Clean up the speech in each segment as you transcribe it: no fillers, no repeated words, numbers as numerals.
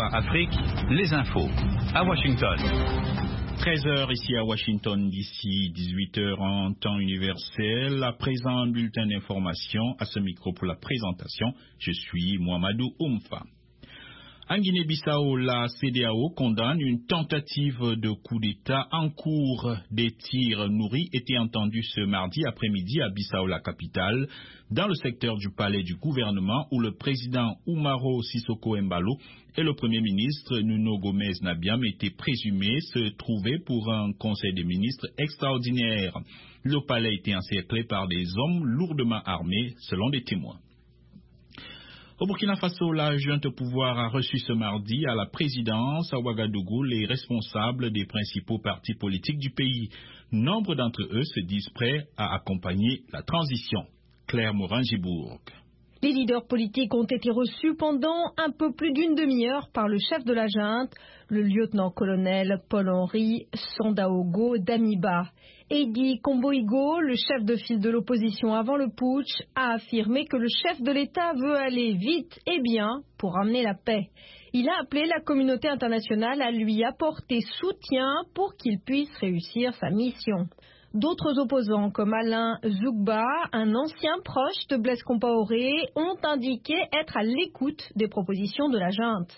VOA Afrique, les infos. À Washington. 13h ici à Washington, d'ici 18h en temps universel. À présent, un bulletin d'information. À ce micro pour la présentation, je suis Mohamedou Oumfa. En Guinée-Bissau, la CEDEAO condamne une tentative de coup d'État en cours. Des tirs nourris étaient entendus ce mardi après-midi à Bissau, la capitale, dans le secteur du palais du gouvernement où le président Umaro Sissoko Embalo et le premier ministre Nuno Gomes Nabiam étaient présumés se trouver pour un conseil des ministres extraordinaire. Le palais était encerclé par des hommes lourdement armés, selon des témoins. Au Burkina Faso, la junte au pouvoir a reçu ce mardi à la présidence à Ouagadougou les responsables des principaux partis politiques du pays. Nombre d'entre eux se disent prêts à accompagner la transition. Claire Morin-Gibourg. Les leaders politiques ont été reçus pendant un peu plus d'une demi-heure par le chef de la junte, le lieutenant-colonel Paul-Henri Sandaogo Damiba. Edi Komboigo, le chef de file de l'opposition avant le putsch, a affirmé que le chef de l'État veut aller vite et bien pour ramener la paix. Il a appelé la communauté internationale à lui apporter soutien pour qu'il puisse réussir sa mission. D'autres opposants comme Alain Zougba, un ancien proche de Blaise Compaoré, ont indiqué être à l'écoute des propositions de la junte.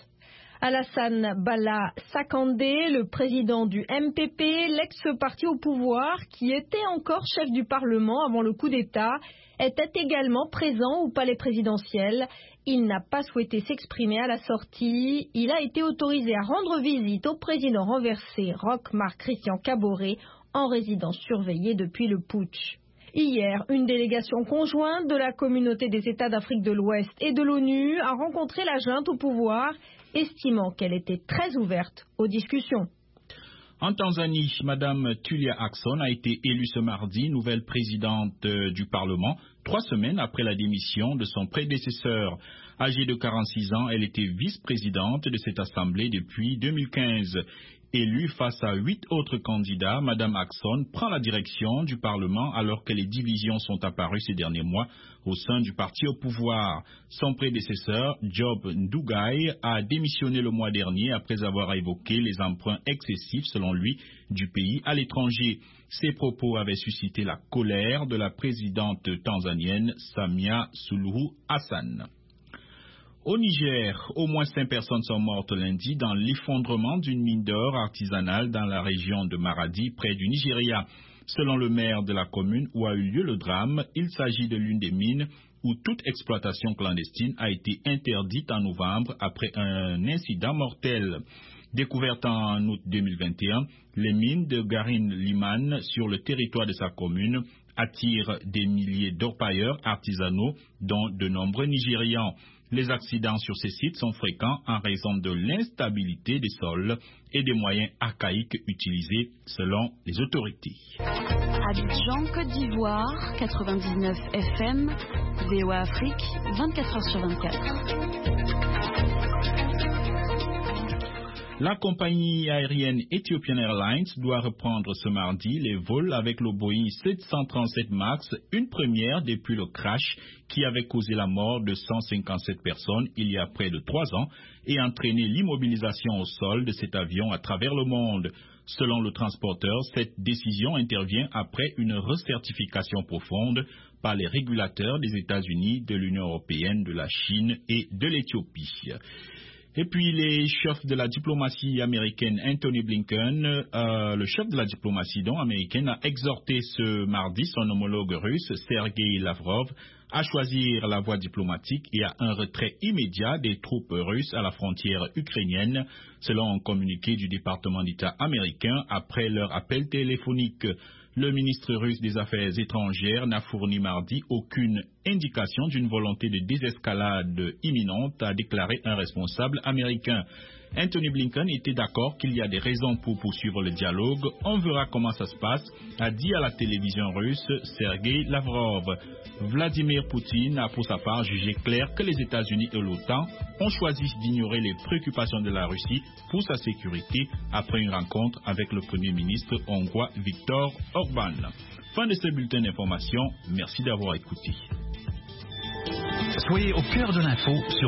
Alassane Bala Sakandé, le président du MPP, l'ex-parti au pouvoir, qui était encore chef du Parlement avant le coup d'État, était également présent au palais présidentiel. Il n'a pas souhaité s'exprimer à la sortie. Il a été autorisé à rendre visite au président renversé Roch-Marc Christian Kaboré, en résidence surveillée depuis le putsch. Hier, une délégation conjointe de la communauté des États d'Afrique de l'Ouest et de l'ONU a rencontré la junte au pouvoir, estimant qu'elle était très ouverte aux discussions. En Tanzanie, Mme Tulia Ackson a été élue ce mardi nouvelle présidente du Parlement, 3 semaines après la démission de son prédécesseur. Âgée de 46 ans, elle était vice-présidente de cette assemblée depuis 2015. Élue face à 8 autres candidats, Mme Ackson prend la direction du Parlement alors que les divisions sont apparues ces derniers mois au sein du parti au pouvoir. Son prédécesseur, Job Ndugai, a démissionné le mois dernier après avoir évoqué les emprunts excessifs, selon lui, du pays à l'étranger. Ces propos avaient suscité la colère de la présidente tanzanienne Samia Suluhu Hassan. Au Niger, au moins 5 personnes sont mortes lundi dans l'effondrement d'une mine d'or artisanale dans la région de Maradi, près du Nigeria. Selon le maire de la commune où a eu lieu le drame, il s'agit de l'une des mines où toute exploitation clandestine a été interdite en novembre après un incident mortel. Découverte en août 2021, les mines de Garin Liman sur le territoire de sa commune attirent des milliers d'orpailleurs artisanaux, dont de nombreux Nigérians. Les accidents sur ces sites sont fréquents en raison de l'instabilité des sols et des moyens archaïques utilisés selon les autorités. Abidjan, Côte d'Ivoire, 99 FM, VOA Afrique, 24h sur 24. La compagnie aérienne Ethiopian Airlines doit reprendre ce mardi les vols avec le Boeing 737 MAX, une première depuis le crash qui avait causé la mort de 157 personnes il y a près de 3 ans et entraîné l'immobilisation au sol de cet avion à travers le monde. Selon le transporteur, cette décision intervient après une recertification profonde par les régulateurs des États-Unis, de l'Union européenne, de la Chine et de l'Éthiopie. Et puis les chefs de la diplomatie américaine, Anthony Blinken, le chef de la diplomatie américaine, a exhorté ce mardi son homologue russe, Sergei Lavrov, à choisir la voie diplomatique et à un retrait immédiat des troupes russes à la frontière ukrainienne, selon un communiqué du département d'État américain après leur appel téléphonique. Le ministre russe des Affaires étrangères n'a fourni mardi aucune indication d'une volonté de désescalade imminente, a déclaré un responsable américain. Anthony Blinken était d'accord qu'il y a des raisons pour poursuivre le dialogue. On verra comment ça se passe, a dit à la télévision russe Sergei Lavrov. Vladimir Poutine a pour sa part jugé clair que les États-Unis et l'OTAN ont choisi d'ignorer les préoccupations de la Russie pour sa sécurité après une rencontre avec le Premier ministre hongrois Viktor Orban. Fin de ce bulletin d'information. Merci d'avoir écouté. Soyez au cœur de l'info sur